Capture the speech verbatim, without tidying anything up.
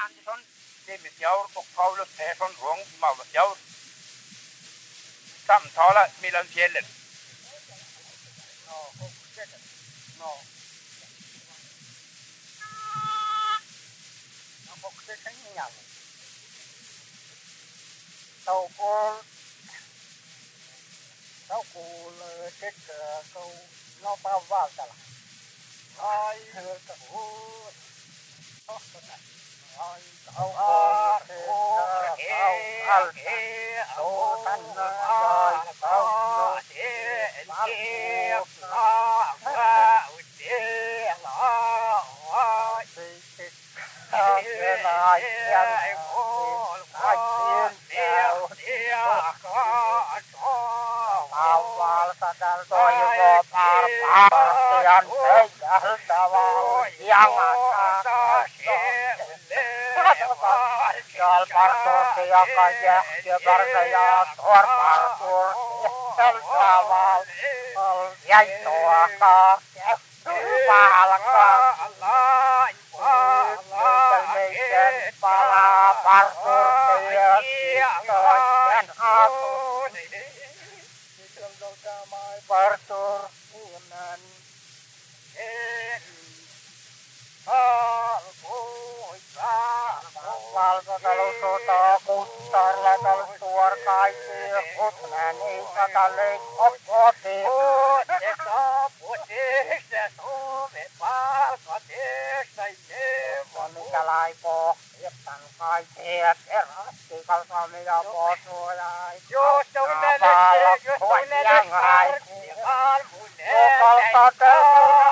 Andersson, Clemensjaur och Paulus Persson Wång i Maulasjaur. Samtala mellan fjällen. No. Nó có cái cánh nhau. Tàu có tàu cô chết câu nó bao vào cả là. Ai tàu ai tàu có tàu al tàu tan rồi tàu nó chết kia nó qua udah lo cái này em ôi anh yêu yêu có cho awal sadar tôi vô par par tiền thế đã vào yang ada Jal partur tiya kaya dia bersaya tor partur jal awal yai toa ka palaka Kalmekan pala partur tiya kian aku Ditunggu damai partur unan Wal kalau soto kutar la kalau tuar kaisi utnan isa kalik opoti desa putih desa mepal kotis saye wani kalai po ikan kaisi eras tikal kami ya poso ya yo sunan yo sunan yang hai tikal munen